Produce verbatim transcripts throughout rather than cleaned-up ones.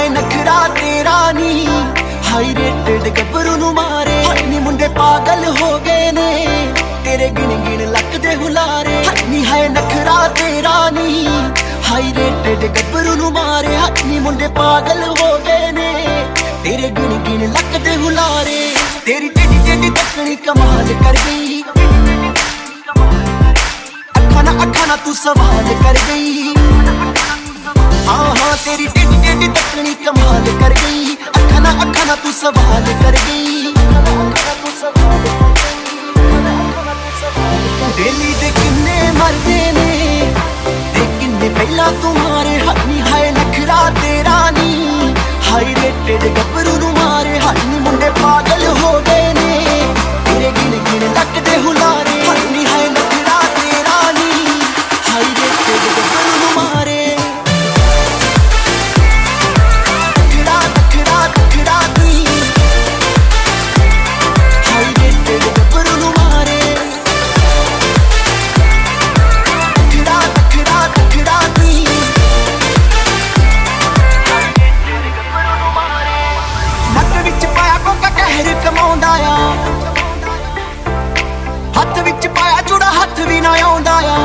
ਹਾਏ ਨਖਰਾ ਤੇਰਾ ਨੀ ਹਾਈ ਰੇਟਡ ਗੱਭਰੂ ਨੂੰ ਮਾਰੇ ਨੀ ਮੁੰਡੇ ਪਾਗਲ ਹੋ ਗਏ ਨੇ ਤੇਰੇ ਗਿਣ ਗਿਣ ਲੱਕ ਦੇ ਹੁਲਾਰੇ ਨੀ ਹਾਏ ਨਖਰਾ ਤੇਰਾ ਨੀ ਹਾਈ ਰੇਟਡ ਗੱਭਰੂ ਨੂੰ ਮਾਰੇ ਨੀ ਮੁੰਡੇ ਪਾਗਲ ਹੋ ਗਏ ਨੇ ਤੇਰੇ ਗਿਣ ਗਿਣ ਲੱਕ ਦੇ ਹੁਲਾਰੇ ਤੇਰੀ ਟੇਡੀ ਟੇਡੀ ਤੱਕਣੀ ਕਮਾਲ ਕਰ ਗਈ ਅੱਖਾਂ ਨਾ ਅੱਖਾਂ ਨਾ ਤੂੰ ਸਵਾਲ ਕਰ ਗਈ हाँ हाँ तेरी टेडी टेडी तकनी कमाल कर गई अखा ना अखा ना तू सवाल कर गई डेली दे किन्ने मरदे ने ते किन्ने पहला तुम्हारे हनी हाय नखरा तेरा नी हाय रेटेड गबरू नू मारे हनी मुंडे पागल हो गए ने तेरे गिन गिन लक दे हुलारे हनी हाय नखरा तेरा नी हाय रेटेड गबरू नू मारे हथ विच पाया चूड़ा हथ भी ना आउंदा आ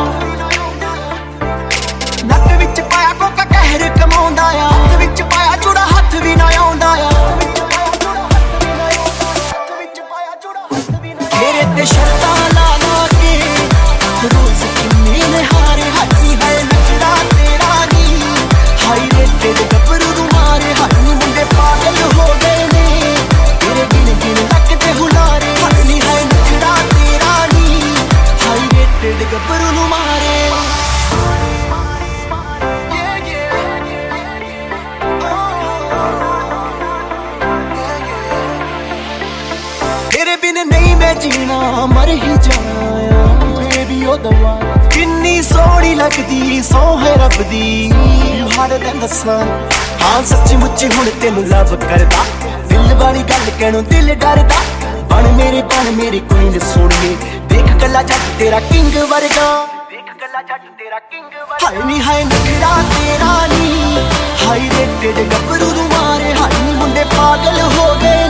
नक विच पाया कोका कहर कमाउंदा आ हथ विच पाया चूड़ा हथ भी ना आउंदा आ तेरे ते शर्तां ला ला के रोज किन्ने ने हारे हथी है नखरा तेरा नी हाई रेटेड गबरू नू मारे हनी मुंडे पागल हो गए ने तेरे गिन गिन लक ते हुलारे हनी है नखरा तेरा नी हाई रेटेड गबरू नू मारे तेरे बिन नहीं मैं जीना मर ही जाया बेबी ओ दवा किन्नी सोहनी लगदी सौ है रब दी हर दिन दसां हाँ सच्ची मुच्ची हुण तेनू लव करदा दिल वाली गल कहणों दिल डरदा बन मेरे बन मेरी क्वीन सोहणीए देख कला जट तेरा किंग वर्गा देख कला जट तेरा किंग वर्गा हाय नी हाय नखरा तेरा नी हाय रेटेड गबरू नू मारे हाय नी मुंडे पागल हो गए